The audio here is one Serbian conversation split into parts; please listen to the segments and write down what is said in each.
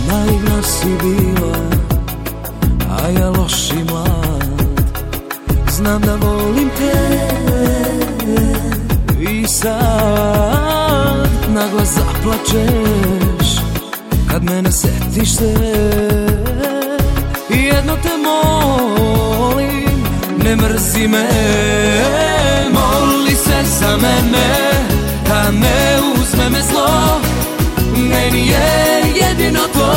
Naivna si bila, a ja loš i mlad. Znam da volim te i sad naglas zaplačeš kad mene setiš se. Jedno te molim, ne mrzi me. Moli se za mene, da ne uzme me zlo. Meni je jedino to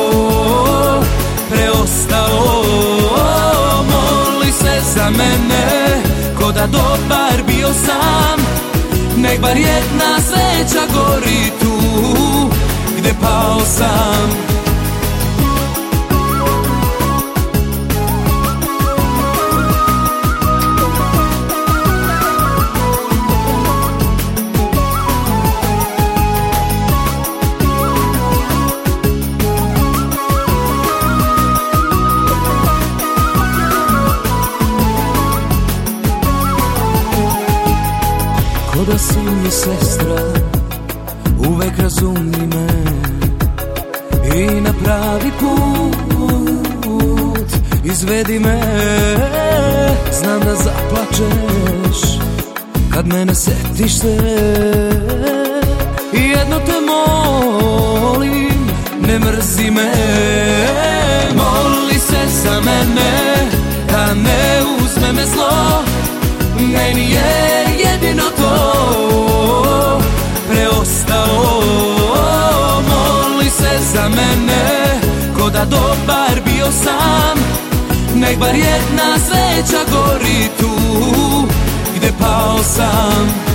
preostalo. Moli se za mene, ko da dobar bio sam. Nek bar jedna sveća gori tu gde pao sam. Ko da si mi sestra, uvek razumi me i na pravi put izvedi me. Znam da zaplačeš kad mene setiš se. Jedno te molim, ne mrzi me. Moli se za mene, da ne uzme me zlo. Meni je jedino to preostalo. Moli se za mene, ko da dobar bio sam. Nek bar jedna sveća gori tu gde pao sam.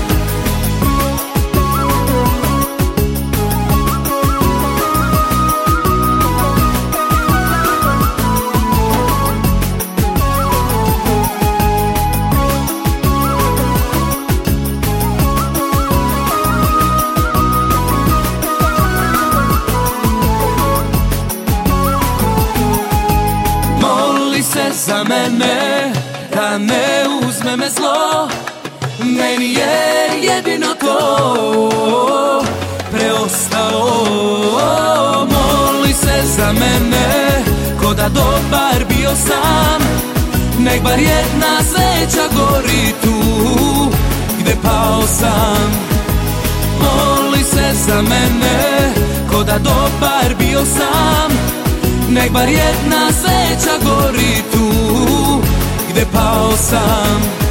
Za mene, da ne uzme me zlo. Meni je jedino to preostalo. Moli se za mene, ko da dobar bio sam. Nek bar jedna sveća gori tu gde pao sam. Moli se za mene, ko da dobar bio sam. Nek bar jedna sveća gori tu gde pao sam.